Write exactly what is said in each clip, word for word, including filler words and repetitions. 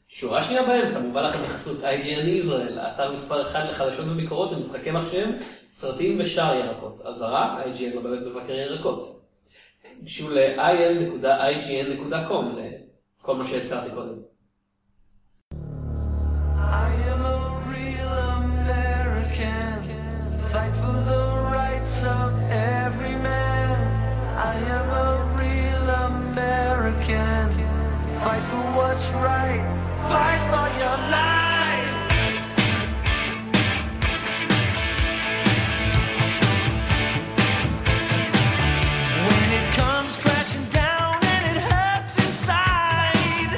שורה שנייה באמצע, מובא לכם בחסות איי ג'י אן ישראל, האתר מספר אחד לחדשות וביקורות ומשחקי מחשב, סרטים ושאר ירקות. אזהרה, איי ג'י אן לא באמת מבקר ירקות. גשו ל-איי אל נקודה איי ג'י אן נקודה קום לכל מה שהזכרתי קודם. I am a real American, fight for the rights of every man. I am a real American, fight for what's right, fight for your life. When it comes crashing down and it hurts inside,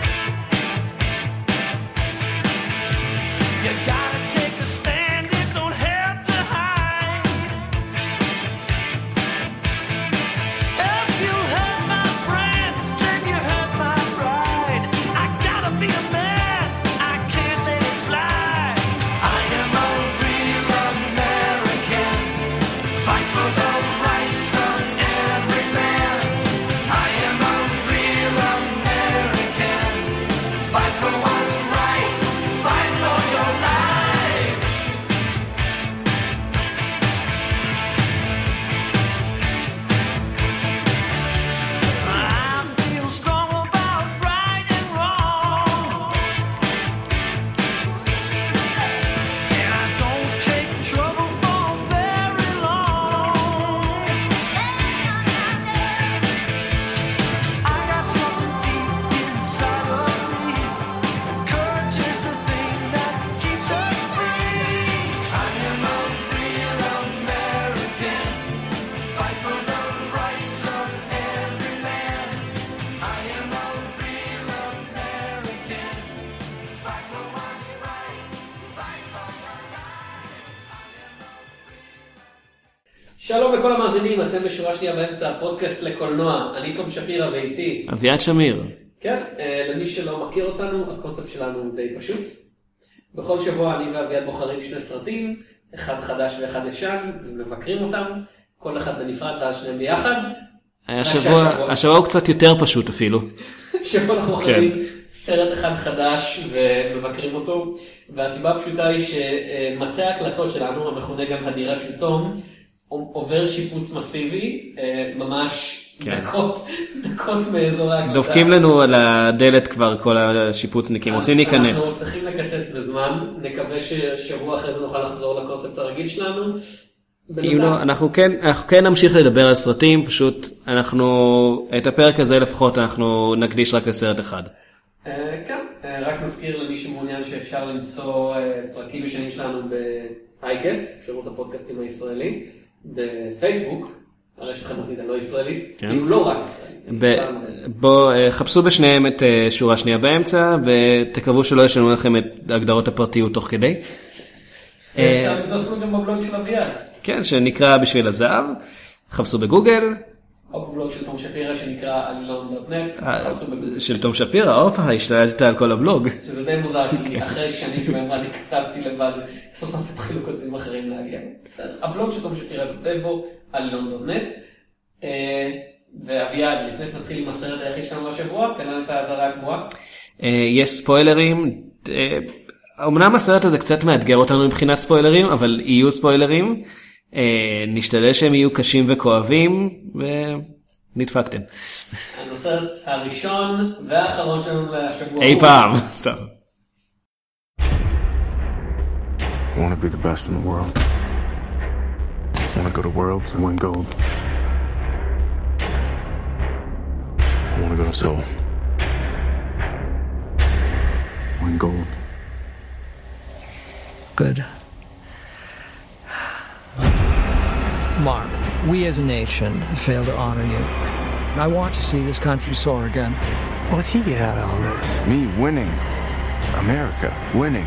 you gotta take a stand, it don't have to hide. If you hurt my friends, then you hurt my pride. I gotta be a man, I can't let it slide. I am a real American, fight for the rights of every man. I am a real American, fight for what's right, fight for your life. I feel strong about right and wrong, and I don't take trouble for very long. I got something deep inside of me, courage is the thing that keeps us free. I am a real American, fight for the rights of every man. I am a real American, fight for what's right, fight for your life. שלום לכל המאזינים, אתם בשורה שנייה באמצע הפודקאסט לקולנוע. אני תום שפירא ואיתי. אביעד שמיר. כן, אה, למי שלא מכיר אותנו, הקונספט שלנו הוא די פשוט. בכל שבוע אני ואביעד בוחרים שני סרטים, אחד חדש ואחד ישן, ומבקרים אותם, כל אחד בנפרד ואז שניהם ביחד. השבוע, השבוע הוא קצת יותר פשוט אפילו. שבוע אנחנו בוחרים סרט אחד חדש ומבקרים אותו, והסיבה הפשוטה היא שמטה ההקלטות שלנו, המכונה גם הדירה של תום, עובר שיפוץ מסיבי, אה, ממש כן. דקות, דקות מאזור ההקלטה. דופקים לנו על הדלת כבר כל השיפוצניקים, רוצים אנחנו להיכנס. צריכים לקצץ בזמן, נקווה ששבוע אחרי זה נוכל לחזור לקונספט הרגיל שלנו. אם לא, אנחנו כן, אנחנו כן נמשיך לדבר על סרטים, פשוט אנחנו, את הפרק הזה לפחות אנחנו נקדיש רק לסרט אחד. אה, כן, אה, רק נזכיר למי שמעוניין שאפשר למצוא אה, פרקים ישנים שלנו באייקסט, שירות הפודקאסטים הישראלי, בפייסבוק, הרשת חברתית הלא ישראלית, כן. כאילו לא רק ישראלית. ב- בוא, אה, חפשו בשניהם את אה, שורה שנייה באמצע, ותקוו שלא ישנו לכם את הגדרות הפרטיות תוך כדי. אפשר למצוא אותנו גם בבלוג של אביעד. כן, שנקרא בשביל הזהב, חפשו בגוגל, או בבלוג של תום שפירא שנקרא עלילון דוט נט, חפשו בגוגל. של תום שפירא, הופה, השתלטת על כל הבלוג. שזה די מוזר, כי אחרי שנים שבהם אני כתבתי לבד, סוף סוף התחילו כותבים אחרים להגיע. בסדר. הבלוג של תום שפירא כותב בו עלילון דוט נט. ואביעד, לפני שנתחיל עם הסרט היחיד שלנו לשבוע, תן לנו את האזהרה הקבועה. יש ספוילרים, אמנם הסרט הזה קצת מאתגר אותנו מבחינת ספוילרים, אבל יהיו ספוילרים, נשתדל שהם יהיו קשים וכואבים, ונדפקתם. אז הסרט הראשון והאחרון שלנו לשבוע. אי פעם, סתם. I want to be the best in the world. I want to go to Worlds and win gold. I want to go to Seoul. Win gold. Good. Mark, we as a nation fail to honor you. I want to see this country soar again. What's he get out of all this? Me winning. America winning.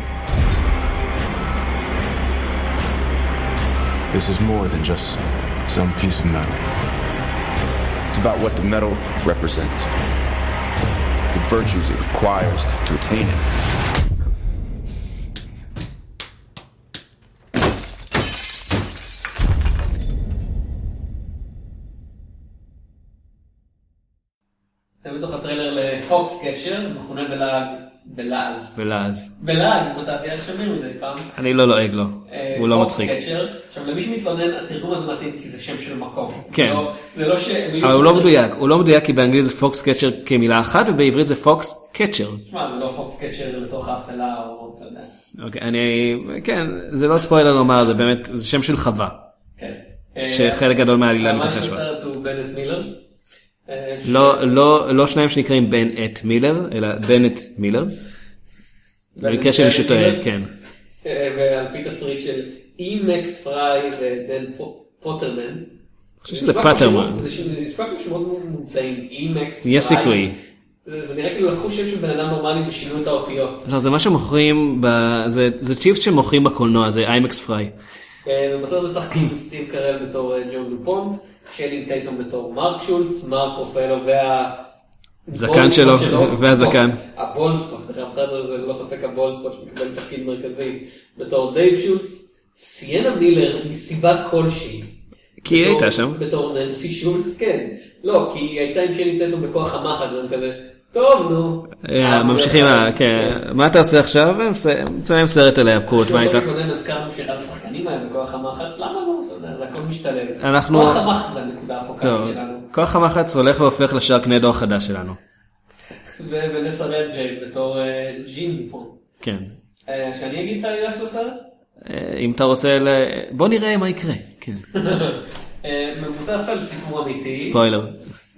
This is more than just some piece of metal. It's about what the metal represents, the virtues it requires to attain it. זה בתוך הטריילר לפוקס קצ'ר, מכונה בלעג בלעז. בלעז. בלעז, אם אתה תהיה שמיר מדי פעם. אני לא לועג לו, הוא לא מצחיק. פוקסקצ'ר. עכשיו למי שמתלונן, התרגום הזה מתאים כי זה שם של מקום. כן. זה לא ש... אבל הוא לא מדויק, הוא לא מדויק כי באנגלית זה פוקסקצ'ר כמילה אחת, ובעברית זה פוקסקצ'ר. תשמע, זה לא פוקסקצ'ר לתוך האפלה או אתה יודע. אוקיי, אני, כן, זה לא ספוילר לומר, זה באמת, זה שם של חווה. כן. שחלק גדול מהעלילה מתרחש בה. ממש בסרט הוא בנט מילר. לא, לא, לא שניים שנקראים בן את מילר, אלא בנט מילר. במקרה של מישהו טועה, כן. ועל פי תסריט של אי מקס פריי ודן פוטרמן. אני חושב שזה פטרמן. זה נשמע כמו שמות מומצאים, אי מקס פריי. יש סיכוי. זה נראה כאילו לקחו שם של בן אדם נורמלי ושינו את האותיות. לא, זה מה שמוכרים, זה צ'יפס שמוכרים בקולנוע, זה איימקס פריי. ובסרט משחקים סטיב קרל בתור ג'ון דופונט, שלינג טייטום בתור מרק שולץ, מרק רופאלו וה... זקן שלו, והזקן. הבולדספוט, סליחה, בסדר, זה לא ספק הבולדספוט שמקבל תפקיד מרכזי בתור דייב שולץ, סיינה מילר מסיבה כלשהי. כי היא הייתה שם. בתור ננסי שולץ, כן. לא, כי היא הייתה עם שלינג טייטום בכוח המחץ, והם כזה, טוב, נו. ממשיכים, כן. מה אתה עושה עכשיו? מצלם סרט עליה, קורט, מה איתך? אני הזכרנו שאחד השחקנים היה בכוח המחץ, למה לא? אתה יודע, זה הכל משתלב. אנחנו... כוח המחץ זה הנקודה הפוקלית שלנו. כוח המחץ הולך והופך לשרקנדו החדש שלנו. ונסה רדגרייב בתור ג'ים דיפון. כן. שאני אגיד את העלילה של הסרט? אם אתה רוצה, בוא נראה מה יקרה. כן. מבוסס על סיפור אמיתי. ספוילר.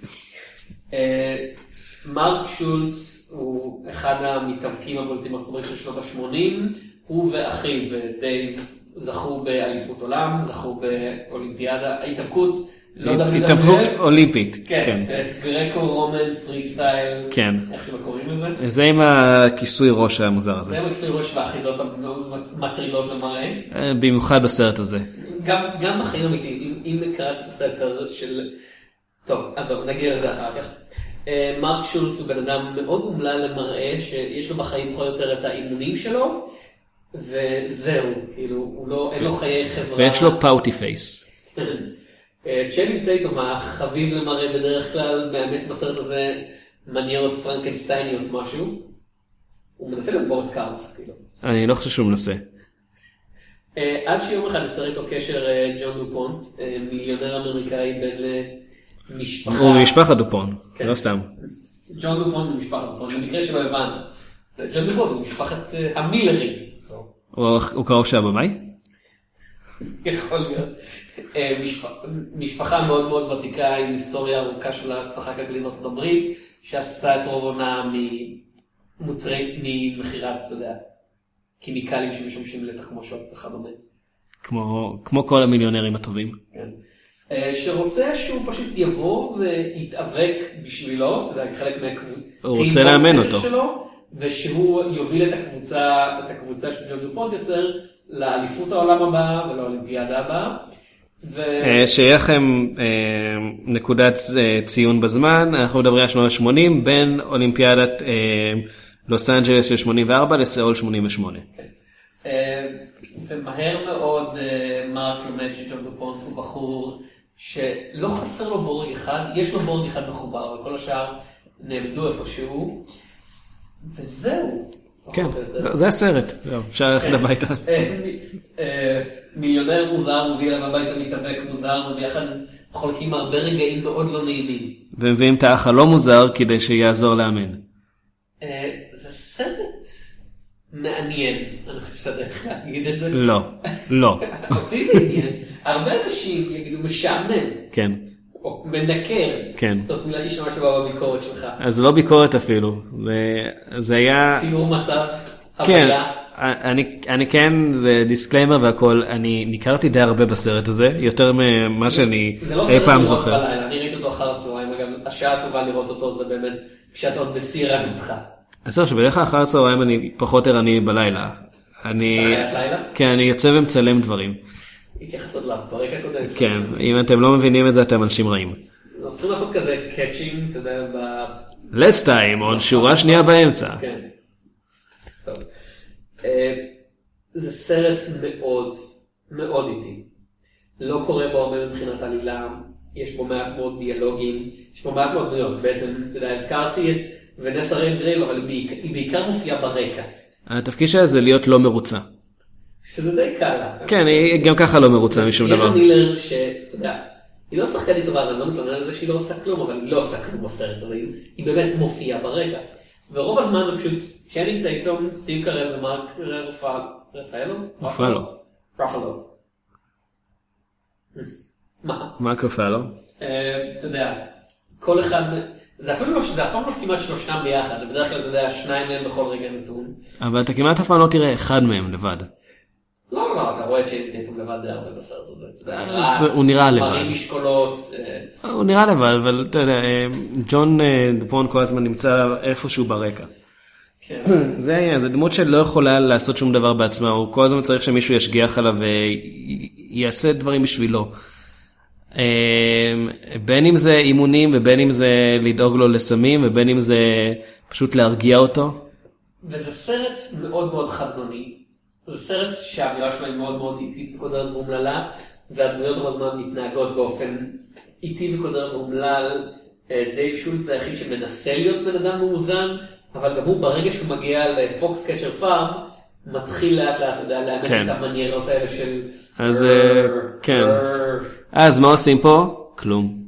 מרק שולץ הוא אחד המתאבקים הבולטים בארצות הברית של שנות ה-שמונים, הוא ואחיו ודייב זכו באליפות עולם, זכו באולימפיאדה, ההתאבקות, לא יודע מי התאבקות אולימפית. כן, גרקו רומן פרי סטייל, כן. איך שלא קוראים לזה? זה עם הכיסוי ראש המוזר הזה. זה עם הכיסוי ראש והאחיזות המטרידות למראה. במיוחד בסרט הזה. גם בחיים אמיתיים, אם קראתי את הספר של... טוב, אז נגיע לזה אחר כך. מרק שולץ הוא בן אדם מאוד אומלל למראה, שיש לו בחיים פחות או יותר את האימונים שלו, וזהו, כאילו, הוא לא, אין לו חיי חברה. ויש לו פאוטי פייס. צ'לינג טייטום, החביב למראה בדרך כלל, מאמץ בסרט הזה מניירות פרנקנסטייניות משהו. הוא מנסה להיות בוריס קרלוף, כאילו. אני לא חושב שהוא מנסה. עד שיום אחד יצר איתו קשר ג'ון דופונט, מיליונר אמריקאי בין משפחה... הוא ממשפחת דופון, לא סתם. ג'ון דופונט הוא משפחת דופון, במקרה שלא הבנו. ג'ון דופונט הוא משפחת המילרים. הוא קרוב שהבמאי? יכול להיות. משפחה מאוד מאוד ותיקה עם היסטוריה ארוכה של ההצלחה כלכלית בארצות הברית, שעשתה את רוב עונה ממוצרי, ממחירת, אתה יודע, קימיקלים שמשמשים לתחמושות וכדומה. כמו כל המיליונרים הטובים. כן. שרוצה שהוא פשוט יבוא ויתאבק בשבילו, אתה יודע, חלק מהקבוצה. הוא רוצה לאמן אותו. שלו, ושהוא יוביל את הקבוצה, את הקבוצה של ג'ון דופונט יוצר לאליפות העולם הבאה ולאולימפיאדה הבאה. שיהיה לכם נקודת ציון בזמן, אנחנו מדברים על שנות ה-שמונים, בין אולימפיאדת לוס אנג'לס של שמונים וארבע לסאול שמונים ושמונה. ומהר מאוד מרק לומד שג'ון דופונט הוא בחור שלא חסר לו בורג אחד, יש לו בורג אחד מחובר, וכל השאר נאבדו איפשהו, וזהו. כן, זה הסרט, אפשר ללכת הביתה. מיליונר מוזר מביא אליו הביתה מתאבק מוזר, וביחד חולקים הרבה רגעים מאוד לא נעימים. ומביאים את האח הלא מוזר כדי שיעזור לאמן. זה סרט מעניין, אני חושב שאתה איך להגיד את זה. לא, לא. אותי זה עניין, הרבה אנשים יגידו משעמם. כן. או מנקר. כן. זאת מילה שהשתמשת בה בביקורת שלך. אז לא ביקורת אפילו, זה היה... תיאור מצב, כן, הוויה. אני, אני כן, זה דיסקליימר והכל, אני ניכרתי די הרבה בסרט הזה, יותר ממה שאני אי פעם זוכר. זה לא סרט לראות בלילה, אני ראיתי אותו אחר הצהריים, אגב, השעה הטובה לראות אותו זה באמת כשאתה עוד בשיא רענותך. אז זהו, שבדרך כלל אחר הצהריים אני פחות ערני בלילה. אני... בחיית לילה? כן, אני יוצא ומצלם דברים. התייחסות לה, ברק הקודם. כן, אם אתם לא מבינים את זה, אתם אנשים רעים. אנחנו צריכים לעשות כזה קאצ'ינג, אתה יודע, ב... Let's time, on שורה שנייה באמצע. כן. טוב. זה סרט מאוד, מאוד איטי. לא קורה בו הרבה מבחינת עלילה, יש בו מעט מאוד דיאלוגים, יש בו מעט מאוד דמויות. בעצם, אתה יודע, הזכרתי את ונסה רדגרייב, אבל היא בעיקר מופיעה ברקע. התפקיד שלה זה להיות לא מרוצה. שזה די קל לה. כן, היא גם ככה לא מרוצה משום דבר. סיינה מילר, שאתה יודע, היא לא שחקנית טובה, אז אני לא מתלונן על זה שהיא לא עושה כלום, אבל היא לא עושה כלום בסרט הזה, היא באמת מופיעה ברקע. ורוב הזמן זה פשוט צ'נינג טייטום, סטיב קרל ומרק רפאלו? רפאלו. רפאלו. מה? מרק רפאלו. אתה יודע, כל אחד, זה אפילו לא, זה אף פעם לא כמעט שלושתם ביחד, זה בדרך כלל, אתה יודע, שניים מהם בכל רגע נתון. אבל אתה כמעט אף פעם לא תראה אחד מהם לבד. לא, לא, לא, אתה רואה צ'נינג טייטום לבד די הרבה בסרט הזה. אז הוא נראה לבד. מראים משקולות. הוא נראה לבד, אבל אתה יודע, ג'ון דפון כל הזמן נמצא איפשהו ברקע. כן. זה, זה דמות שלא יכולה לעשות שום דבר בעצמה, הוא כל הזמן צריך שמישהו ישגיח עליו ויעשה דברים בשבילו. בין אם זה אימונים ובין אם זה לדאוג לו לסמים ובין אם זה פשוט להרגיע אותו. וזה סרט מאוד מאוד חדגוני. זה סרט שהאווירה שלו היא מאוד מאוד איטית וקודרת ואומללה, והדמויות רוב הזמן מתנהגות באופן איטי וקודרת ואומלל. דייב שולץ זה היחיד שמנסה להיות בן אדם מאוזן, אבל גם הוא ברגע שהוא מגיע לפוקס קצ'ר פארם, מתחיל לאט לאט, אתה יודע, לאמץ את המניירות האלה של... אז כן. אז מה עושים פה? כלום.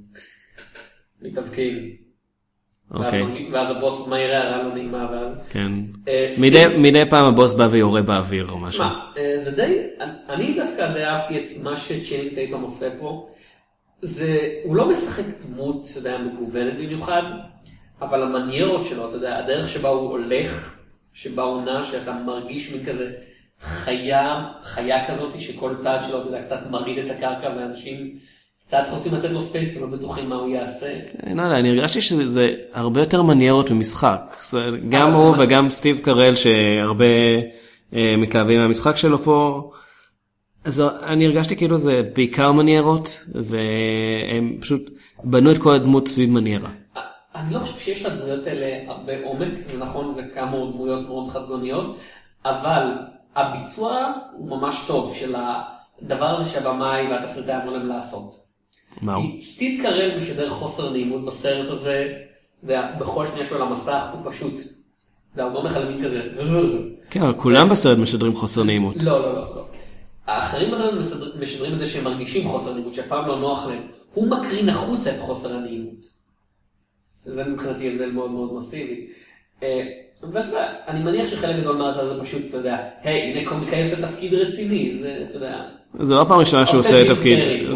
מתאבקים. אוקיי. ואז הבוס מהיר הערה לא נעימה, ואז... כן. מדי פעם הבוס בא ויורה באוויר או משהו. מה, זה די... אני דווקא די אהבתי את מה שצ'נינג טייטום עושה פה. זה... הוא לא משחק דמות, אתה יודע, מגוונת במיוחד, אבל המניירות שלו, אתה יודע, הדרך שבה הוא הולך, שבה הוא נע, שאתה מרגיש מין כזה חיה, חיה כזאת, שכל צעד שלו, אתה יודע, קצת מריד את הקרקע, ואנשים קצת רוצים לתת לו ספייס, כי לא בטוחים מה הוא יעשה. לא יודע, אני הרגשתי שזה הרבה יותר מניירות ממשחק. גם הוא וגם סטיב קרל, שהרבה מתלהבים מהמשחק שלו פה, אז אני הרגשתי כאילו זה בעיקר מניירות, והם פשוט בנו את כל הדמות סביב מניירה. אני לא חושב שיש לדמויות האלה הרבה עומק, זה נכון, זה כאמור דמויות מאוד חדגוניות, אבל הביצוע הוא ממש טוב של הדבר הזה שהבמאי והתסריטאי אמרו להם לעשות. מהו? סטיב קרל משדר חוסר נעימות בסרט הזה, ובכל שנייה שלו על המסך הוא פשוט, זה הוא גורם לך למין כזה. כן, אבל כולם בסרט משדרים חוסר נעימות. לא, לא, לא. האחרים בסרט משדרים את זה שהם מרגישים חוסר נעימות, שהפעם לא נוח להם. הוא מקרין החוצה את חוסר הנעימות. זה מבחינתי הבדל מאוד מאוד מסיבי. ואתה יודע, אני מניח שחלק גדול מהצד זה פשוט, אתה יודע, היי, הנה קומיקאי עושה תפקיד רציני, זה, אתה יודע... זה לא פעם ראשונה שהוא עושה תפקיד...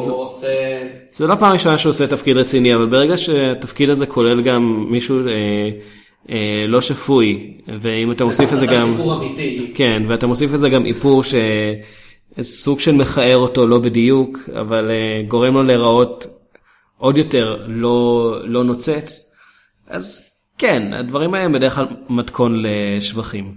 זה לא פעם ראשונה שהוא עושה תפקיד רציני, אבל ברגע שהתפקיד הזה כולל גם מישהו לא שפוי, ואם אתה מוסיף לזה גם... סיפור אמיתי. כן, ואתה מוסיף לזה גם איפור ש... סוג של מחאר אותו לא בדיוק, אבל גורם לו להיראות עוד יותר לא, לא נוצץ. אז כן, הדברים האלה בדרך כלל מתכון לשבחים.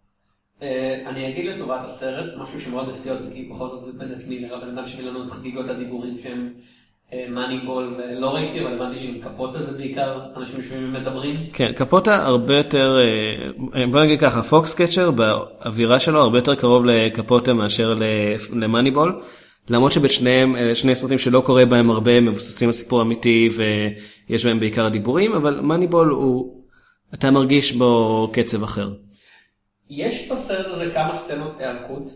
אני אגיד לטובת הסרט, משהו שמאוד הפתיע אותי, כי פחות זאת זה בנט מילר, הבן אדם שביא לנו את חגיגות הדיבורים שהם מאניבול, ולא ראיתי, אבל הבנתי שעם קפוטה זה בעיקר אנשים שומעים מדברים. כן, קפוטה הרבה יותר, בוא נגיד ככה, פוקס קצ'ר באווירה שלו הרבה יותר קרוב לקפוטה מאשר למאניבול, למרות שבשניהם, שני סרטים שלא קורה בהם הרבה, מבוססים על סיפור אמיתי ויש בהם בעיקר דיבורים, אבל מאניבול הוא, אתה מרגיש בו קצב אחר. יש בסרט הזה כמה סצנות היאבקות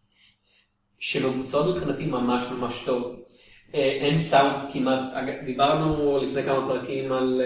שמבוצעות מבחינתי ממש ממש טוב. אין סאונד כמעט, דיברנו לפני כמה פרקים על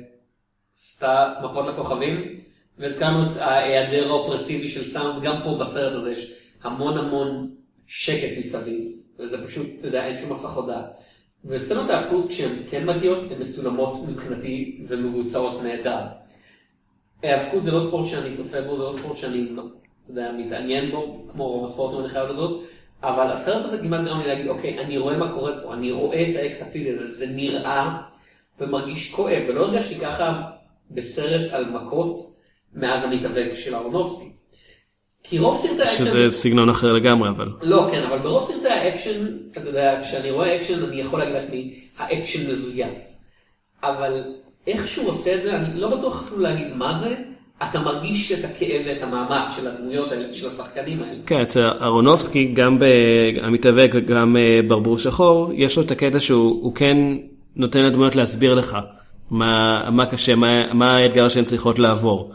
מפות לכוכבים, והזכרנו את ההיעדר האופרסיבי של סאונד, גם פה בסרט הזה יש המון המון שקט מסביב, וזה פשוט, אתה יודע, אין שום מסך הודעה. וסצנות ההאבקות כשהן כן מגיעות, הן מצולמות מבחינתי ומבוצעות נהדר. ההאבקות זה לא ספורט שאני צופה בו, זה לא ספורט שאני, אתה יודע, מתעניין בו, כמו רוב הספורטים אני חייב לדעות, אבל הסרט הזה כמעט גרם לי להגיד, אוקיי, אני רואה מה קורה פה, אני רואה את האקט הפיזי הזה, זה נראה ומרגיש כואב, ולא הרגשתי ככה בסרט על מכות מאז המתאבק של אהרונובסקי. כי רוב סרטי האקשן... שזה סגנון אחר לגמרי, אבל... לא, כן, אבל ברוב סרטי האקשן, אתה יודע, כשאני רואה אקשן, אני יכול להגיד לעצמי, האקשן מזויף. אבל איך שהוא עושה את זה, אני לא בטוח אפילו להגיד מה זה, אתה מרגיש את הכאב ואת המאמץ של הדמויות האלה, של השחקנים האלה. כן, אצל אהרונובסקי, גם במתאבק וגם ברבור שחור, יש לו את הקטע שהוא כן נותן לדמויות להסביר לך מה, מה קשה, מה, מה האתגר שהן צריכות לעבור.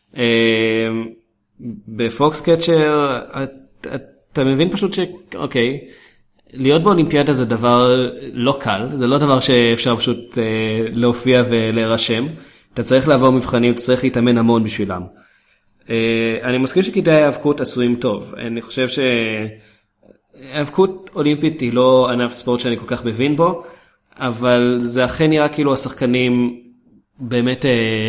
בפוקסקצ'ר, אתה מבין פשוט ש, אוקיי, להיות באולימפיאדה זה דבר לא קל, זה לא דבר שאפשר פשוט להופיע ולהירשם. אתה צריך לעבור מבחנים, אתה צריך להתאמן המון בשבילם. אני מסכים שכדאי האבקות עשויים טוב. אני חושב שהאבקות אולימפית היא לא ענף ספורט שאני כל כך מבין בו, אבל זה אכן נראה כאילו השחקנים באמת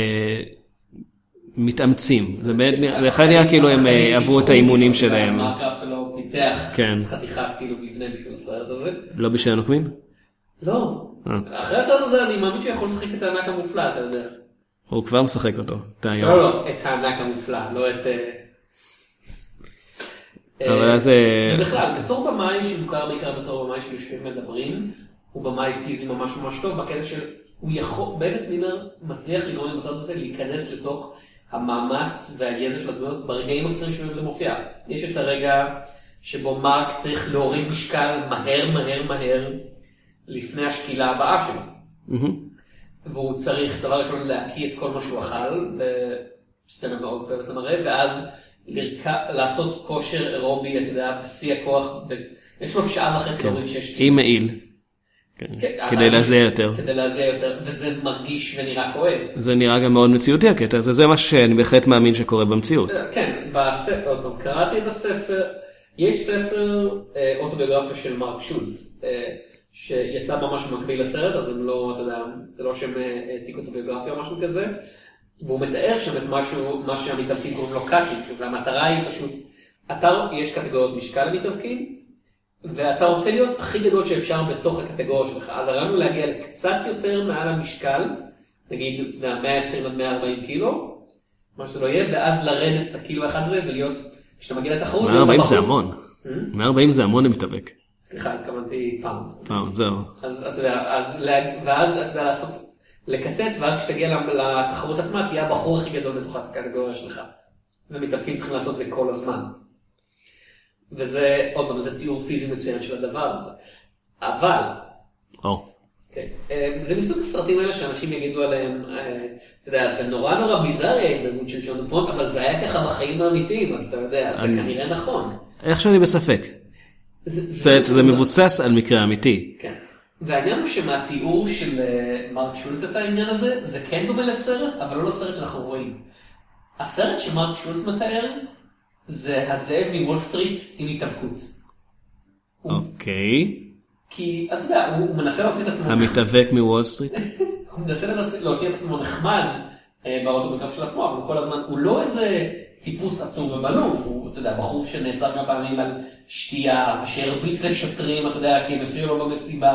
מתאמצים. זה אכן נראה כאילו הם עברו את האימונים שלהם. מרק אפלו פיתח חתיכת כאילו מבנה בשביל הסרט הזה. לא בשביל הנוקמים? לא. אחרי הסרט הזה אני מאמין שיכול לשחק את הענק המופלא, אתה יודע. הוא כבר משחק אותו. לא, לא, את הענק המופלא, לא את... אבל אז... ובכלל, בתור במאי שמוכר בעיקר בתור במאי שיושבים מדברים, הוא במאי פיזי ממש ממש טוב, בקטע שהוא יכול, באמת מימר מצליח לגרום למצב הזה להיכנס לתוך המאמץ והידע של הדמויות ברגעים הקצרים שבהם זה מופיע. יש את הרגע שבו מרק צריך להוריד משקל מהר מהר מהר לפני השקילה הבאה שלו. והוא צריך דבר ראשון להקיא את כל מה שהוא אכל, בסצנה מאוד כואבת למראה, ואז לעשות כושר אירובי, אתה יודע, בשיא הכוח, יש לו שעה וחצי להוריד שש קילו. עם מעיל. כדי להזיע יותר. כדי להזיע יותר, וזה מרגיש ונראה כואב. זה נראה גם מאוד מציאותי הקטע, זה מה שאני בהחלט מאמין שקורה במציאות. כן, בספר, עוד פעם, קראתי את הספר, יש ספר אוטוביוגרפיה של מרק שולץ, שיצא ממש במקביל לסרט, אז הם לא, אתה יודע, זה לא שהם העתיקו אוטוביוגרפיה או משהו כזה, והוא מתאר שם את משהו, מה שהמתאבקים קוראים לו קאטים, והמטרה היא פשוט, אתה, יש קטגוריות משקל למתאבקים, ואתה רוצה להיות הכי גדול שאפשר בתוך הקטגוריה שלך, אז הרעיון הוא להגיע קצת יותר מעל המשקל, נגיד מאה ועשרים עד מאה וארבעים קילו, מה שזה לא יהיה, ואז לרדת את הקילו אחד הזה ולהיות, כשאתה מגיע לתחרות, מאה וארבעים זה המון, מאה וארבעים זה המון למתאבק. סליחה, התכוונתי פאונד. פאונד, זהו. אז אתה יודע, ואז אתה יודע לעשות, לקצץ, ואז כשתגיע לתחרות עצמה, תהיה הבחור הכי גדול בתוך הקטגוריה שלך. ומתאבקים צריכים לעשות זה כל הזמן. וזה, עוד פעם, זה תיאור פיזי מצוין של הדבר הזה. אבל, זה מסוג הסרטים האלה שאנשים יגידו עליהם, אתה יודע, זה נורא נורא ביזארי ההתנהגות של ג'ון דופונט, אבל זה היה ככה בחיים האמיתיים, אז אתה יודע, זה כנראה נכון. איך שאני בספק. זה מבוסס על מקרה אמיתי. כן. והעניין הוא שמהתיאור של מרק שולץ את העניין הזה, זה כן דומה לסרט, אבל לא לסרט שאנחנו רואים. הסרט שמרק שולץ מתאר, זה הזאב מוול סטריט עם התאבקות. אוקיי. כי, אתה יודע, הוא מנסה להוציא את עצמו... המתאבק מוול סטריט? הוא מנסה להוציא את עצמו נחמד באוטוביוגרפיה של עצמו, אבל כל הזמן הוא לא איזה טיפוס עצוב ובלום, הוא, אתה יודע, בחור שנעצר כמה פעמים על שתייה, ושהרביץ לשוטרים, אתה יודע, כי הם הפריעו לו במסיבה.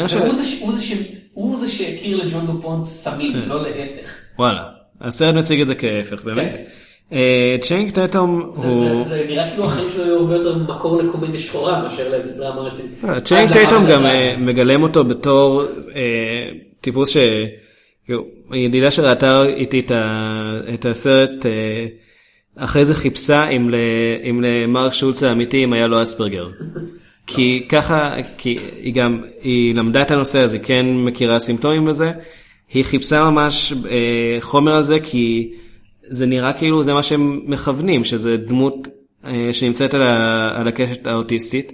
הוא זה שהכיר לג'ון דופונט סמים, לא להפך. וואלה, הסרט מציג את זה כהפך, באמת. צ'יינג טייטום הוא... זה נראה כאילו החיים שלו היו הרבה יותר מקור לקומדיה שחורה מאשר לאיזה דרמה רצינית. צ'יינג טייטום גם מגלם אותו בתור טיפוס ש... ידידה שראתה איתי את הסרט, אחרי זה חיפשה אם למרק שולץ האמיתי אם היה לו אספרגר. כי ככה, כי היא גם, היא למדה את הנושא, אז היא כן מכירה סימפטומים בזה. היא חיפשה ממש חומר על זה, כי זה נראה כאילו זה מה שהם מכוונים, שזה דמות שנמצאת על הקשת האוטיסטית,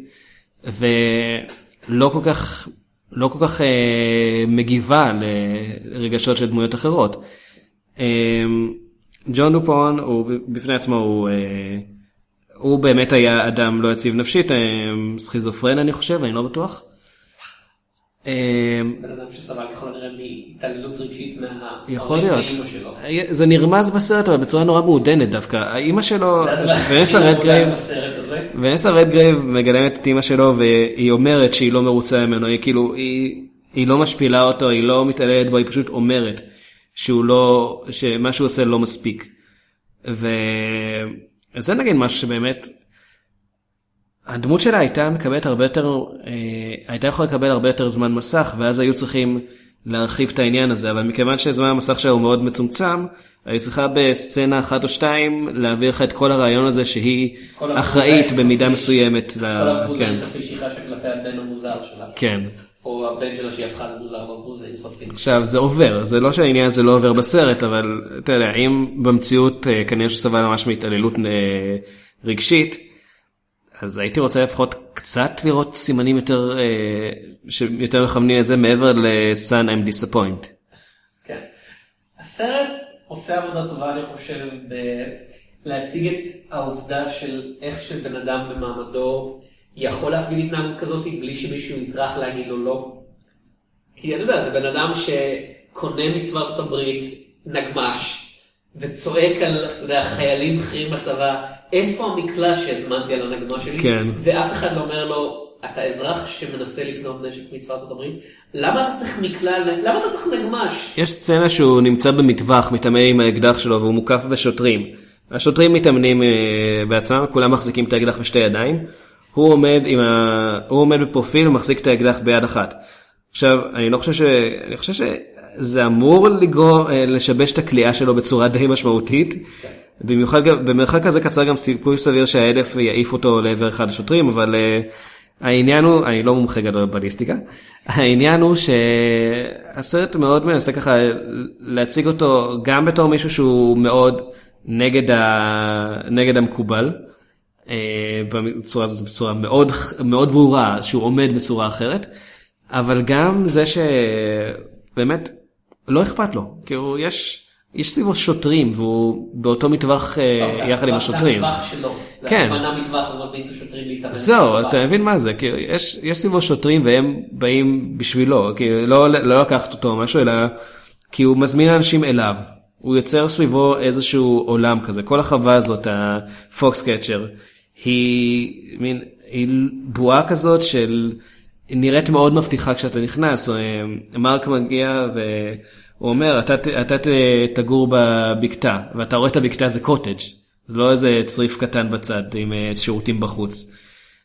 ולא כל כך... לא כל כך אה, מגיבה לרגשות של דמויות אחרות. אה, ג'ון דופון, הוא בפני עצמו, הוא, אה, הוא באמת היה אדם לא יציב נפשית, אה, סכיזופרן אני חושב, אני לא בטוח. אה, בן אדם שסבל יכול לנראה מהתעללות רגשית מהאמא שלו. זה נרמז בסרט, אבל בצורה נורא מעודנת דווקא. האמא שלו, ונסה רדגרייב, ונסה רדגרייב מגלמת את אמא שלו, והיא אומרת שהיא לא מרוצה ממנו, היא כאילו, היא, היא לא משפילה אותו, היא לא מתעללת בו, היא פשוט אומרת שהוא לא, שמה שהוא עושה לא מספיק. וזה נגיד משהו שבאמת, הדמות שלה הייתה מקבלת הרבה יותר, הייתה יכולה לקבל הרבה יותר זמן מסך, ואז היו צריכים להרחיב את העניין הזה, אבל מכיוון שזמן המסך שלה הוא מאוד מצומצם, היא צריכה בסצנה אחת או שתיים להעביר לך את כל הרעיון הזה שהיא אחראית במידה מסוימת. כל הפרודה הצפי שהיא חשה כלפי הבן המוזר שלה. כן. או הבן שלה שהיא הפכה למוזר במוזרים סופים. עכשיו זה עובר, זה לא שהעניין הזה לא עובר בסרט, אבל אתה יודע, אם במציאות כנראה שסבל ממש מהתעללות רגשית, אז הייתי רוצה לפחות קצת לראות סימנים יותר, שיותר מכוונים לזה מעבר ל-Son I'm disappointed. כן. הסרט עושה עבודה טובה, אני חושב, להציג את העובדה של איך שבן אדם במעמדו יכול להפגין התנהגות כזאת בלי שמישהו יטרח להגיד לו לא. כי אתה יודע, זה בן אדם שקונה מצבא ארצות הברית נגמש וצועק על, אתה יודע, חיילים בכירים בצבא, איפה המקלע שהזמנתי על הנגמש שלי? כן. ואף אחד לא אומר לו, אתה אזרח שמנסה לקנות נשק מצבא ארצות הברית, למה אתה צריך מקלע, למה אתה צריך נגמש? יש סצנה שהוא נמצא במטווח, מתאמן עם האקדח שלו והוא מוקף בשוטרים. השוטרים מתאמנים בעצמם, כולם מחזיקים את האקדח בשתי ידיים. הוא עומד עם ה... הוא עומד בפרופיל ומחזיק את האקדח ביד אחת. עכשיו, אני לא חושב ש... אני חושב שזה אמור לגרום, לשבש את הכלייה שלו בצורה די משמעותית. במיוחד, במרחק כזה קצר גם סיכוי סביר שההדף יעיף אותו לעבר אחד השוטרים, אבל uh, העניין הוא, אני לא מומחה גדול בבליסטיקה, העניין הוא שהסרט מאוד מנסה ככה להציג אותו גם בתור מישהו שהוא מאוד נגד, ה... נגד המקובל, בצורה, בצורה מאוד, מאוד ברורה שהוא עומד בצורה אחרת, אבל גם זה שבאמת לא אכפת לו, כאילו יש, יש סביבו שוטרים והוא באותו מטווח יחד עם השוטרים. זה המטווח שלו, זה המנה מטווח ומזמין את השוטרים להתאמן. זהו, אתה מבין מה זה, כאילו יש, יש סביבו שוטרים והם באים בשבילו, כאילו לא, לא לקחת אותו או משהו, אלא כי הוא מזמין אנשים אליו. הוא יוצר סביבו איזשהו עולם כזה, כל החווה הזאת, הפוקסקצ'ר, היא מין, היא בועה כזאת של, נראית מאוד מבטיחה כשאתה נכנס, מרק מגיע והוא אומר, אתה, אתה תגור בבקתה, ואתה רואה את הבקתה זה קוטג', זה לא איזה צריף קטן בצד עם שירותים בחוץ,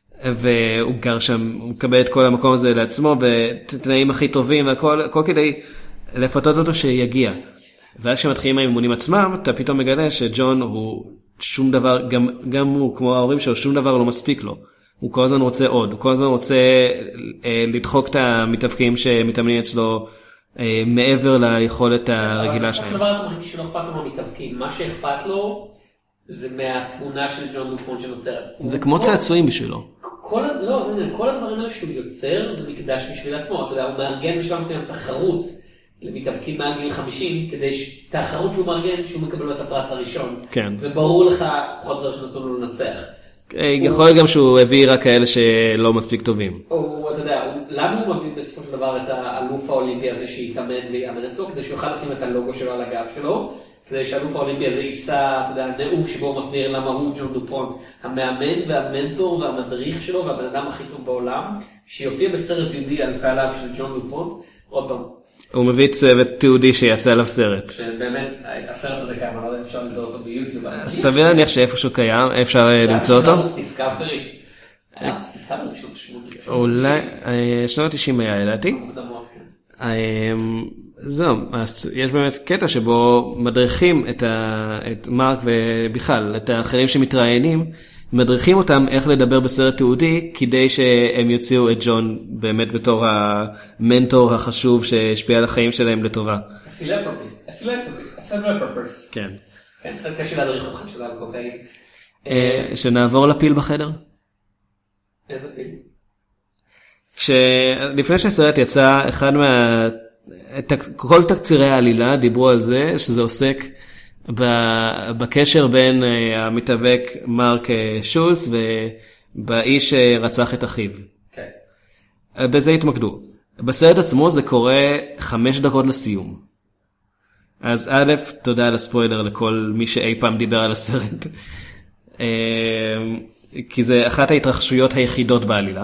והוא גר שם, הוא מקבל את כל המקום הזה לעצמו, ותנאים הכי טובים, והכל, הכל כדי לפתות אותו שיגיע. ורק כשמתחילים האימונים עצמם, אתה פתאום מגלה שג'ון הוא שום דבר, גם, גם הוא, כמו ההורים שלו, שום דבר לא מספיק לו. הוא כל הזמן רוצה עוד, הוא כל הזמן רוצה אה, לדחוק את המתאבקים שמתאמנים אצלו אה, מעבר ליכולת הרגילה שלהם. אבל בסופו של דבר אתה מרגיש שלא אכפת לו מהמתאבקים. מה שאכפת לו זה מהתמונה של ג'ון דופון שנוצרת. זה כמו צעצועים בשבילו. כל, לא, זה מבין, כל הדברים האלה שהוא יוצר זה מקדש בשביל עצמו. אתה יודע, הוא מארגן בשלב מסוים תחרות למתאבקים מעל גיל חמישים, כדי שתחרות שהוא מארגן שהוא מקבל את הפרס הראשון. כן. וברור לך פחות דבר שנתון לו לנצח. יכול להיות גם שהוא הביא רק כאלה שלא מספיק טובים. הוא, אתה יודע, למה הוא מביא בסופו של דבר את האלוף האולימפי הזה שיתאמן ויאמן אצלו? כדי שהוא יוכל לשים את הלוגו שלו על הגב שלו, כדי שהאלוף האולימפי הזה יישא, אתה יודע, נאום שבו הוא מסביר למה הוא ג'ון דופונט, המאמן והמנטור והמדריך שלו והבן אדם הכי טוב בעולם, שיופיע בסרט יהודי על פעליו של ג'ון דופונט. עוד פעם. הוא מביא צוות תיעודי שיעשה עליו סרט. שבאמת, הסרט הזה קיים, אני לא יודע אם אפשר למצוא אותו ביוטיוב. סביר להניח שאיפשהו קיים, אפשר למצוא אותו. היה דיסקאברי. היה דיסקאברי בשנות ה-שמונים. אולי, שנות ה-תשעים היה, ידעתי. מוקדמות, כן. זהו, אז יש באמת קטע שבו מדריכים את מרק ובכלל, את האחרים שמתראיינים, מדריכים אותם איך לדבר בסרט תיעודי, כדי שהם יוציאו את ג'ון באמת בתור המנטור החשוב שהשפיע על החיים שלהם לטובה. הפילנטרופיסט, הפילנטרופיסט, הפילנטרופיסט. כן. כן, קצת קשה להדריך אותך כשאתה בקוקאין. שנעבור לפיל בחדר? איזה פיל? לפני שהסרט יצא, אחד מה... כל תקצירי העלילה דיברו על זה, שזה עוסק בקשר בין המתאבק מרק שולץ ובאיש שרצח את אחיו. כן. בזה התמקדו. בסרט עצמו זה קורה חמש דקות לסיום. אז א', תודה על הספוילר לכל מי שאי פעם דיבר על הסרט. כי זה אחת ההתרחשויות היחידות בעלילה.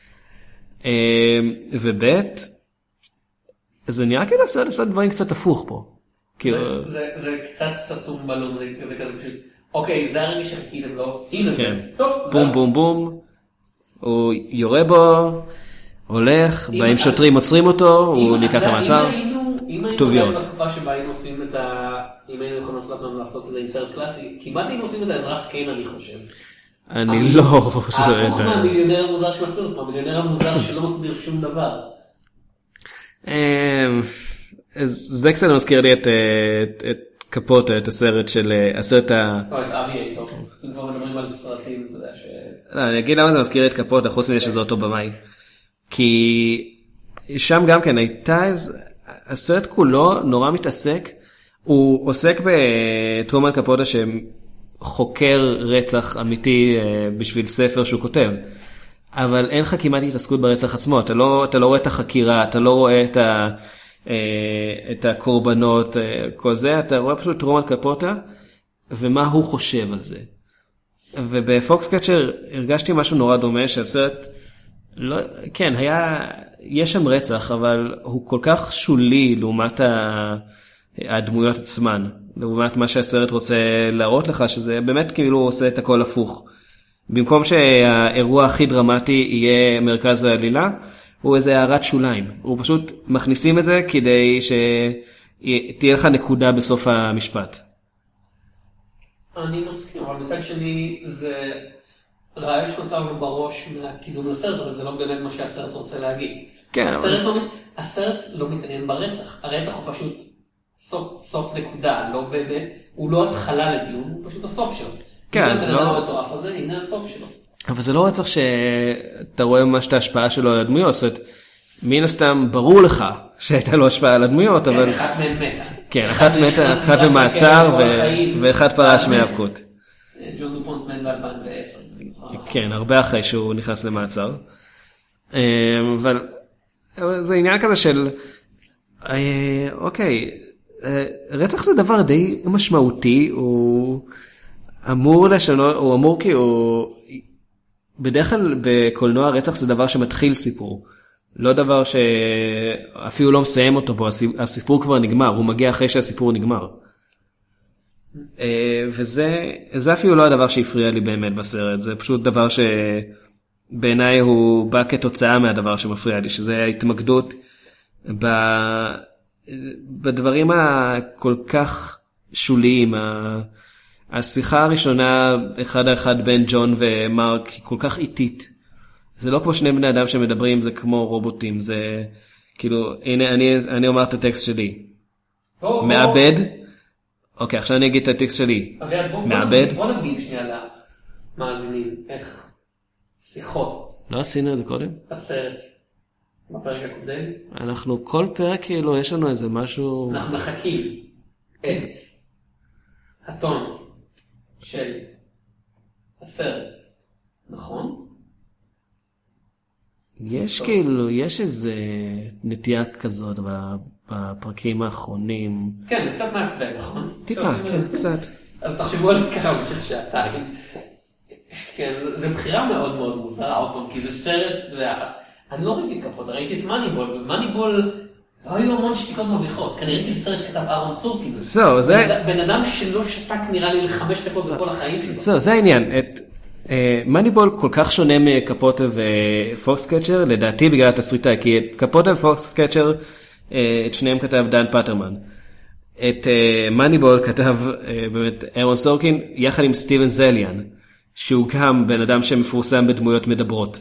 וב', זה נראה כאילו הסרט עשה דברים קצת הפוך פה. זה קצת סתום בלום, זה כזה פשוט, אוקיי, זה הרגע שחיכיתם לו, הנה זה, טוב. בום בום בום, הוא יורה בו, הולך, באים שוטרים עוצרים אותו, הוא ניקח למעצר, כתוביות. אם היינו בתקופה שבה היינו עושים את ה... אם היינו יכולים שלנו לעשות את זה עם סרט קלאסי, כמעט היינו עושים את האזרח כן, אני חושב. אני לא חושב. ההפוך מהמיליונר המוזר שמסביר עצמו, המיליונר המוזר שלא מסביר שום דבר. זה קצת מזכיר לי את קפוטה, את הסרט של הסרט ה... או את אביאטור, אם כבר מדברים על סרטים, אתה יודע ש... לא, אני אגיד למה זה מזכיר לי את קפוטה, חוץ מזה שזה אותו במאי. כי שם גם כן הייתה איזה... הסרט כולו נורא מתעסק, הוא עוסק בטרומן קפוטה שחוקר רצח אמיתי בשביל ספר שהוא כותב. אבל אין לך כמעט התעסקות ברצח עצמו, אתה לא, אתה לא רואה את החקירה, אתה לא רואה את, ה, את הקורבנות, כל זה, אתה רואה פשוט טרומן קפוטה, ומה הוא חושב על זה. ובפוקסקאצ'ר הרגשתי משהו נורא דומה, שהסרט, לא, כן, היה, יש שם רצח, אבל הוא כל כך שולי לעומת הדמויות עצמן, לעומת מה שהסרט רוצה להראות לך, שזה באמת כאילו הוא עושה את הכל הפוך. במקום שהאירוע הכי דרמטי יהיה מרכז העלילה, הוא איזה הערת שוליים. הוא פשוט מכניסים את זה כדי שתהיה לך נקודה בסוף המשפט. אני מסכים, אבל מצד שני זה רעיון שנוצר לנו בראש מהקידום לסרט, אבל זה לא באמת מה שהסרט רוצה להגיד. כן, הסרט, אבל... לא, הסרט לא מתעניין ברצח. הרצח הוא פשוט סוף, סוף נקודה, לא באמת, הוא לא התחלה לדיון, הוא פשוט הסוף שלו. כן, זה לא... המטורף הזה, הנה הסוף שלו. אבל זה לא רצח שאתה רואה ממש את ההשפעה שלו על הדמויות, זאת אומרת, מן הסתם ברור לך שהייתה לו השפעה על הדמויות, כן, אבל... אחת מהן מתה. כן, אחת מתה, אחת במעצר, ואחת פרש מהאבקות. ג'ון דופונט מת ב-אלפיים ועשר. כן, הרבה אחרי שהוא נכנס למעצר. אבל זה עניין כזה של, אוקיי, רצח זה דבר די משמעותי, הוא אמור לשנות, הוא אמור כי הוא, בדרך כלל בקולנוע רצח זה דבר שמתחיל סיפור. לא דבר שאפילו לא מסיים אותו בו, הסיפור כבר נגמר, הוא מגיע אחרי שהסיפור נגמר. וזה זה אפילו לא הדבר שהפריע לי באמת בסרט, זה פשוט דבר שבעיניי הוא בא כתוצאה מהדבר שמפריע לי, שזה ההתמקדות בדברים הכל כך שוליים. השיחה הראשונה אחד האחד בין ג'ון ומרק היא כל כך איטית. זה לא כמו שני בני אדם שמדברים, זה כמו רובוטים, זה כאילו, הנה אני, אני אומר את הטקסט שלי. מעבד. אוקיי, עכשיו אני אגיד את הטקסט שלי. מעבד. בוא נדגים שנייה למאזינים, איך שיחות. לא עשינו את זה קודם? הסרט. בפרק הקודם. אנחנו כל פרק כאילו, יש לנו איזה משהו... אנחנו מחכים את הטון של הסרט. נכון? יש כאילו, יש איזה נטייה כזאת בפרקים האחרונים. כן, זה קצת מעצבן, נכון? טיפה, כן, קצת. אז תחשבו על זה כמה של שעתיים. כן, זו בחירה מאוד מאוד מוזרה, עוד פעם, כי זה סרט, אני לא ראיתי את קפוטה, ראיתי את מניבול, ומניבול, לא היו המון שתיקות מביכות, כנראה ראיתי את סרט שכתב אהרון סורקין. זהו, זה... בן אדם שלא שתק נראה לי לחמש דקות בכל החיים שלו. זהו, זה העניין, את... מניבול כל כך שונה מקפוטה ופוקסקאצ'ר, לדעתי בגלל התסריטאי, כי את קפוטה ופוקסקאצ'ר, את שניהם כתב דן פטרמן. את מניבול כתב באמת אהרון סורקין, יחד עם סטיבן זליאן, שהוא גם בן אדם שמפורסם בדמויות מדברות.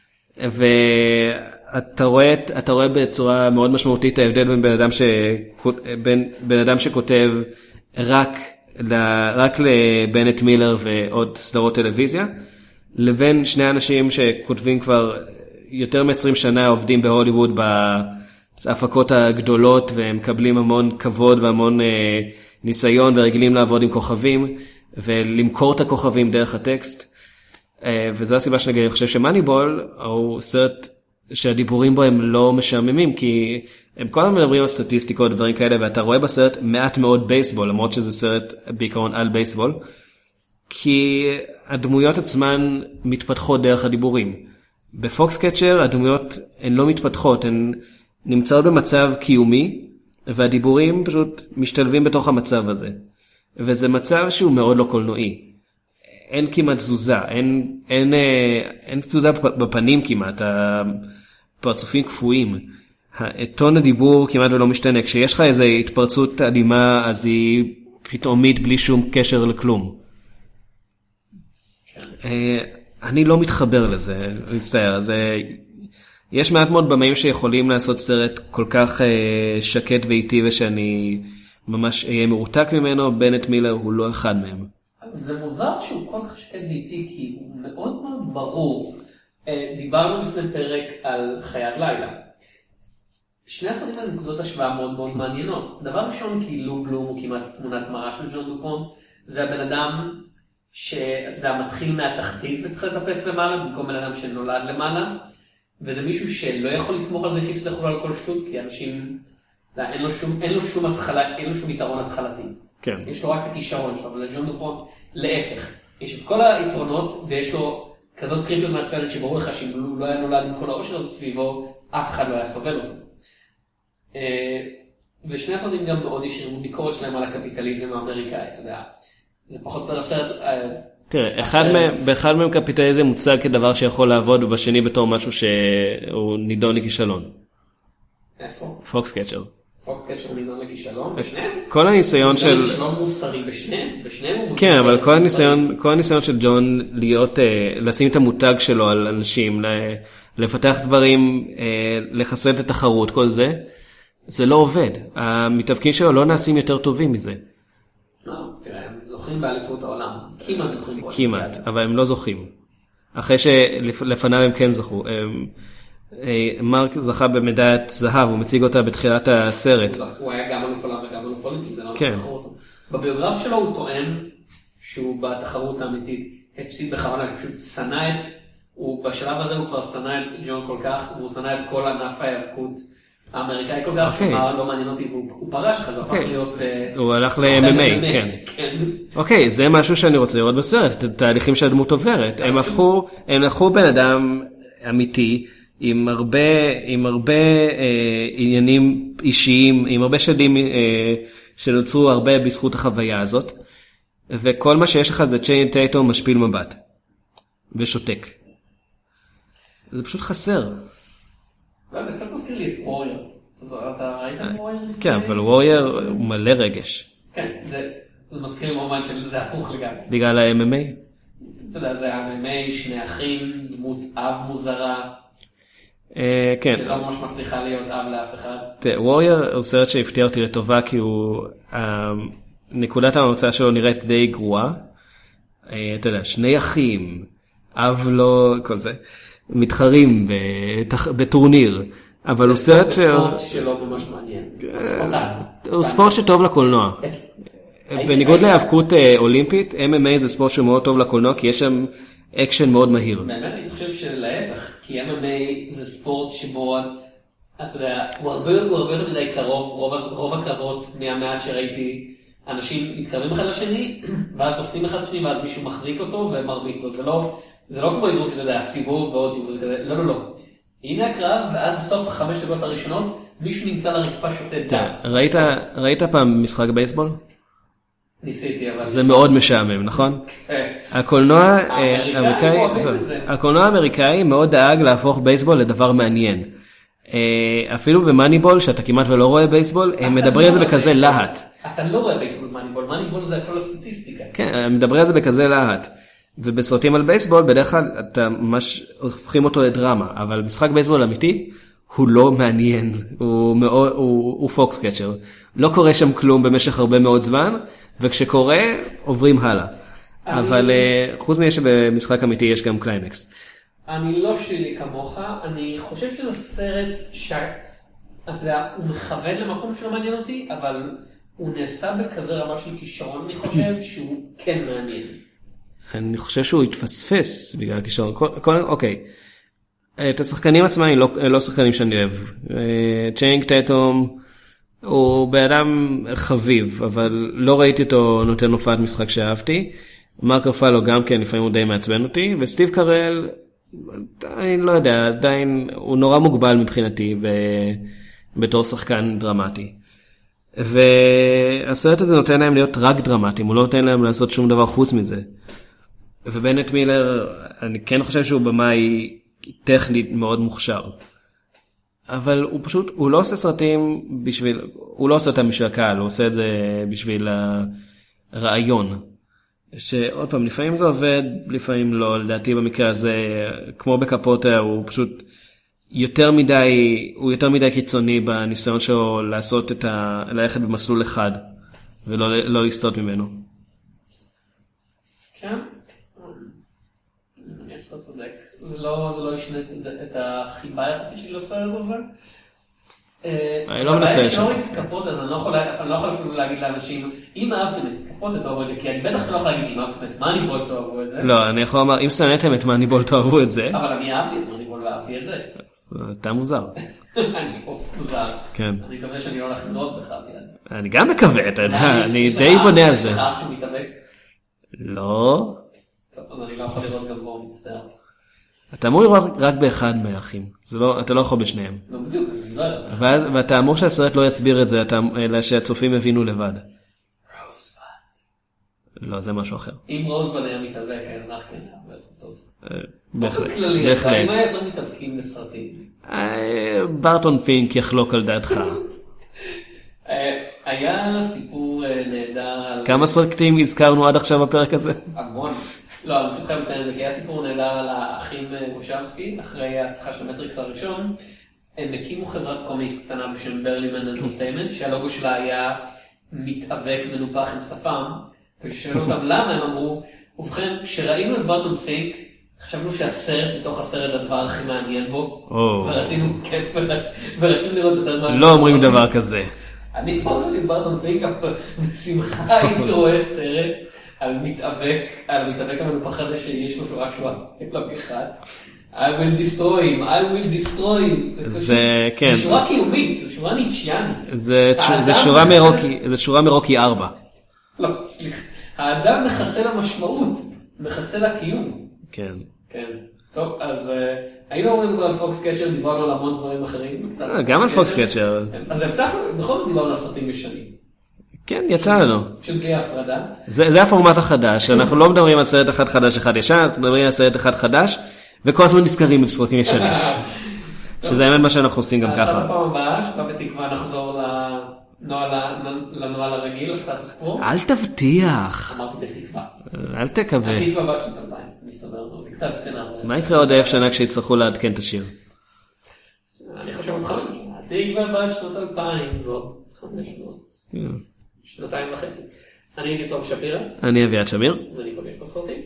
ואתה רואה, אתה רואה בצורה מאוד משמעותית ההבדל בין בן אדם, ש... בין בן אדם שכותב רק... רק לבנט מילר ועוד סדרות טלוויזיה, לבין שני אנשים שכותבים כבר יותר מ-עשרים שנה, עובדים בהוליווד בהפקות הגדולות, והם מקבלים המון כבוד והמון אה, ניסיון, ורגילים לעבוד עם כוכבים, ולמכור את הכוכבים דרך הטקסט. אה, וזו הסיבה שאני אני חושב שמאניבול הוא סרט שהדיבורים בו הם לא משעממים, כי הם כל הזמן מדברים על סטטיסטיקות ודברים כאלה, ואתה רואה בסרט מעט מאוד בייסבול, למרות שזה סרט בעיקרון על בייסבול, כי הדמויות עצמן מתפתחות דרך הדיבורים. בפוקסקאצ'ר הדמויות הן לא מתפתחות, הן נמצאות במצב קיומי, והדיבורים פשוט משתלבים בתוך המצב הזה. וזה מצב שהוא מאוד לא קולנועי. אין כמעט תזוזה, אין, אין, אין תזוזה בפנים כמעט, הפרצופים קפואים. טון הדיבור כמעט ולא משתנה, כשיש לך איזו התפרצות אלימה, אז היא פתאומית בלי שום קשר לכלום. אני לא מתחבר לזה, להצטער, זה, יש מעט מאוד במאים שיכולים לעשות סרט כל כך אה, שקט ואיטי ושאני ממש אהיה מרותק ממנו, בנט מילר הוא לא אחד מהם. זה מוזר שהוא כל כך שקט ואיטי, כי הוא מאוד מאוד ברור. דיברנו לפני פרק על חיית לילה. שני הסרטים על נקודות השוואה מאוד מאוד מעניינות. דבר ראשון, כי לו בלום הוא כמעט תמונת מראה של ג'ון דופונט. זה הבן אדם שאתה יודע, מתחיל מהתחתית וצריך לטפס למעלה, במקום בן אדם שנולד למעלה. וזה מישהו שלא יכול לסמוך על זה שיצלחו לו על כל שטות, כי אנשים, יודע, אין לו שום, אין לו שום התחלה, אין לו שום יתרון התחלתי. כן. יש לו רק את הכישרון שלו, אבל לג'ון דופונט להפך. יש את כל היתרונות, ויש לו כזאת קריפיות מעצבנת שברור לך שאם הוא לא היה נולד עם כל האושר הזה סביבו, אף אחד לא היה סובל אותו. ושני הסרטים גם מאוד ישירים ביקורת שלהם על הקפיטליזם האמריקאי, אתה יודע. זה פחות או יותר הסרט... תראה, באחד מהם קפיטליזם מוצג כדבר שיכול לעבוד, ובשני בתור משהו שהוא נידון לכישלון. איפה? פוקסקצ'ר. פוקסקצ'ר נידון לכישלון? בשניהם? כל הניסיון של... נידון לכישלון מוסרי בשניהם? בשניהם הוא... כן, אבל כל הניסיון, כל הניסיון של ג'ון להיות, לשים את המותג שלו על אנשים, לפתח דברים, לחסל את התחרות, כל זה, זה לא עובד. המתאבקים שלו לא נעשים יותר טובים מזה. לא, תראה, הם זוכים באליפות העולם. כמעט זוכים באליפות. כמעט, אבל הם לא זוכים. אחרי שלפניו הם כן זכו. מרק זכה במדליית זהב, הוא מציג אותה בתחילת הסרט. הוא היה גם אלוף עולם וגם אלוף אולימפי, זה לא נסחר אותו. בביוגרף שלו הוא טוען שהוא בתחרות האמיתית הפסיד בכוונה, פשוט שנא את, בשלב הזה הוא כבר שנא את ג'ון כל כך, והוא שנא את כל ענף ההיאבקות האמריקאי כל כך, שאמר לא מעניין אותי, והוא פרש, אז הוא הפך להיות... הוא הלך ל-אם אם איי, כן. אוקיי, זה משהו שאני רוצה לראות בסרט, תהליכים שהדמות עוברת. הם הפכו, הם לקחו בן אדם אמיתי, עם הרבה, עם הרבה אה, עניינים אישיים, עם הרבה שדים אה, שנוצרו הרבה בזכות החוויה הזאת, וכל מה שיש לך זה צ'יינג טייטום משפיל מבט, ושותק. זה פשוט חסר. זה קצת מזכיר לי את וורייר. אתה ראית את וורייר? כן, אבל וורייר הוא מלא רגש. כן, זה מזכיר לי במובן שזה הפוך לגמרי. בגלל ה-אם אם איי? אתה יודע, זה ה-אם אם איי, שני אחים, דמות אב מוזרה. כן. שלא ממש מצליחה להיות אב לאף אחד. וורייר הוא סרט שהפתיע אותי לטובה, כי הוא, נקודת הממצא שלו נראית די גרועה. אתה יודע, שני אחים, אב לא, כל זה, מתחרים בטורניר, אבל הוא סרט ספורט שלא ממש מעניין. הוא ספורט שטוב לקולנוע. בניגוד להיאבקות אולימפית, אם אם איי זה ספורט שמאוד טוב לקולנוע, כי יש שם אקשן מאוד מהיר. באמת, אני חושב שלהפך, כי אם אם איי זה ספורט שבו, אתה יודע, הוא הרבה יותר מדי קרוב, רוב הקרבות מהמעט שראיתי, אנשים מתקרבים אחד לשני, ואז תופנים אחד לשני, ואז מישהו מחזיק אותו ומרביץ לו. זה לא, זה לא כמו איגרות, אתה יודע, סיבוב ועוד סיבוב, זה כזה, לא, לא, לא. הנה הקרב, ועד בסוף החמש דקות הראשונות, מישהו נמצא לרצפה שותה דם. ראית, ראית פעם משחק בייסבול? ניסיתי, אבל... זה מאוד משעמם, נכון? הקולנוע האמריקאי, הקולנוע האמריקאי מאוד דאג להפוך בייסבול לדבר מעניין. אפילו במאניבול, שאתה כמעט ולא רואה בייסבול, הם מדברים על זה בכזה להט. אתה לא רואה בייסבול במאניבול, מאניבול זה הכל הסטטיסטיקה. כן, הם מדברים על זה בכזה להט. ובסרטים על בייסבול, בדרך כלל אתה ממש הופכים אותו לדרמה, אבל משחק בייסבול אמיתי, הוא לא מעניין, הוא מאוד, הוא, הוא פוקסקצ'ר. לא קורה שם כלום במשך הרבה מאוד זמן, וכשקורה, עוברים הלאה. אני... אבל חוץ מזה שבמשחק אמיתי יש גם קליימקס. אני לא שלילי כמוך, אני חושב שזה סרט ש... אתה יודע, הוא מכוון למקום שלא מעניין אותי, אבל הוא נעשה בכזה רמה של כישרון, אני חושב שהוא כן מעניין. אני חושב שהוא התפספס בגלל הכישרון. אוקיי. את השחקנים עצמם לא, לא שחקנים שאני אוהב. צ'יינג טייטום הוא באדם חביב, אבל לא ראיתי אותו נותן הופעת משחק שאהבתי. מרק רפלו גם כן לפעמים הוא די מעצבן אותי, וסטיב קרל, אני לא יודע, עדיין הוא נורא מוגבל מבחינתי ב, בתור שחקן דרמטי. והסרט הזה נותן להם להיות רק דרמטיים, הוא לא נותן להם לעשות שום דבר חוץ מזה. ובנט מילר, אני כן חושב שהוא במאי טכנית מאוד מוכשר. אבל הוא פשוט, הוא לא עושה סרטים בשביל, הוא לא עושה אותם בשביל הקהל, הוא עושה את זה בשביל הרעיון. שעוד פעם, לפעמים זה עובד, לפעמים לא, לדעתי במקרה הזה, כמו בקפוטה, הוא פשוט יותר מדי, הוא יותר מדי קיצוני בניסיון שלו לעשות את ה... ללכת במסלול אחד, ולא לא לסטות ממנו. כן? אני חושב שאתה צודק. זה לא, זה לא ישנה את החיבה היחידה של הסרט הזה. אני לא מנסה לשם. אבל יש לא קפות, אז אני לא יכול אפילו להגיד לאנשים, אם אהבתם את קפות, תאהבו את זה, כי אני בטח לא יכול להגיד, אם אהבתם את מאניבול, תאהבו את זה. לא, אני יכול לומר, אם שנאתם את מאניבול, תאהבו את זה. אבל אני אהבתי את מאניבול ואהבתי את זה. אתה מוזר. אני אוף מוזר. כן. אני מקווה שאני לא הולך לראות בך מיד. אני גם מקווה, אתה יודע, אני די בונה על זה. יש לך אח שהוא מתאבק? לא. טוב, אז אני לא יכול לראות גם בו, מצטער. אתה אמור לראות רק באחד מהאחים. אתה לא יכול בשניהם. לא בדיוק, אני לא יודע. ואתה אמור שהסרט לא יסביר את זה, אלא שהצופים הבינו לבד. רוזבד. לא, זה משהו אחר. אם רוזבד היה מתאבק, היה זנח כן, הרבה יותר טוב. בהחלט. בהחלט. מה יותר מתאבקים בסרטים? ברטון פינק יחלוק על דעתך. היה סיפור נהדר על... כמה סרטים הזכרנו עד עכשיו בפרק הזה? המון. לא, אני פשוט חייב לציין את זה, כי היה סיפור נהדר על האחים מושבסקי, אחרי ההצלחה של המטריקס הראשון, הם הקימו חברת קומיקס קטנה בשם ברלימן אנטרטיימנט, שהלוגו שלה היה מתאבק מנופח עם שפם, וכששאלו אותם למה, הם אמרו, ובכן, כשראינו את ברטון פינק, חשבנו שהסרט, מתוך הסרט, הדבר הכי מעניין בו, ורצינו, כן, ורצינו לראות יותר מעניין. לא אומרים דבר כזה. אני לא ראיתי את ברטון פינק, אבל בשמחה הייתי רואה סרט על מתאבק, על המתאבק המנופח הזה שיש לו רק שורה, לא אחד. I will destroy him, I will destroy him. זה, כן. זה שורה קיומית, זה שורה ניטשיאנית. זה שורה מרוקי ארבע. לא, סליחה. האדם מחסל המשמעות, מחסל הקיום. כן. כן. טוב, אז היינו אומרים לדבר על פוקס קצ'ר, דיברנו על המון דברים אחרים. גם על פוקס קצ'ר. אז הבטחנו, בכל זאת דיברנו על סרטים ישנים. כן, יצא לנו. פשוט בלי ההפרדה. זה הפורמט החדש, אנחנו לא מדברים על סרט אחד חדש, אחד ישן, אנחנו מדברים על סרט אחד חדש, וכל הזמן נזכרים בסרטים ישנים. שזה האמת מה שאנחנו עושים גם ככה. הפעם הבאה, שבה בתקווה נחזור לנוהל הרגיל, לסטטוס קוו. אל תבטיח. אמרתי בתקווה. אל תקווה. התקווה בת שנות אלפיים, מסתבר, זה קצת סצנה. מה יקרה עוד אלף שנה כשיצטרכו לעדכן את השיר? אני חושב עוד חמש שנה. התקווה בת שנות אלפיים, ועוד חמש שנות. שנתיים וחצי. אני הייתי תום שפירא. אני אביעד שמיר. ואני פוגש בסרטים.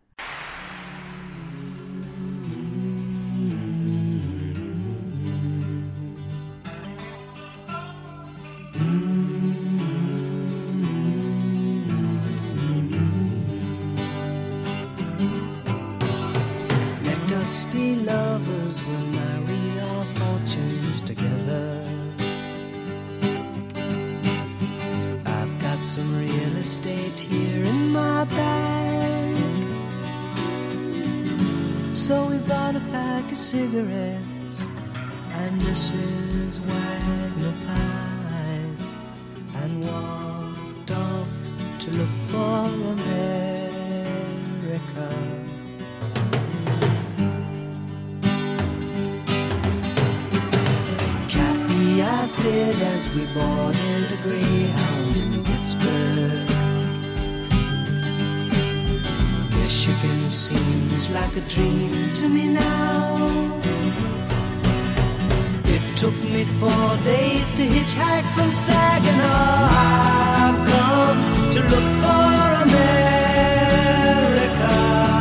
Let us be lovers, we'll marry our fortunes together. I've got some real estate here in my bag, so we bought a pack of cigarettes and Missus Wagner pies and walked off to look for America. Kathy, I said as we boarded a Greyhound in Pittsburgh, Michigan seems like a dream to me now. It took me four days to hitchhike from Saginaw. I've come to look for America.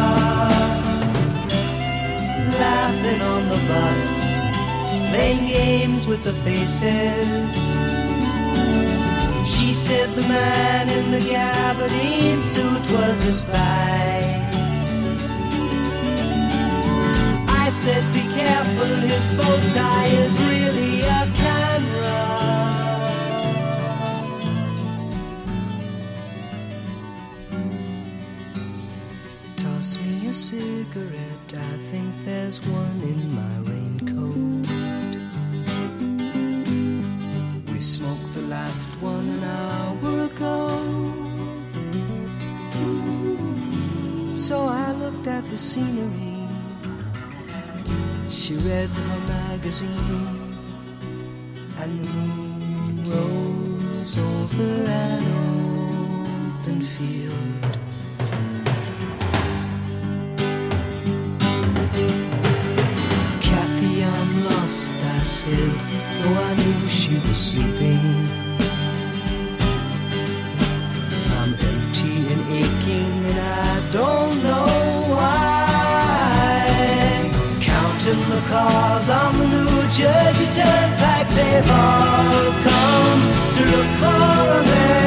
Laughing on the bus, playing games with the faces. She said the man in the gabardine suit was a spy. I said be careful, his bow tie is really a camera. Toss me a cigarette, I think there's one in my raincoat. We smoked the last one an hour ago. So I looked at the scenery. She read her magazine, and the moon rose over an open field. Kathy, I'm lost. said, though I knew she was sleeping. I'm empty and aching and I don't know why. Counting the cars on the New Jersey Turnpike, they've all come to look for a man.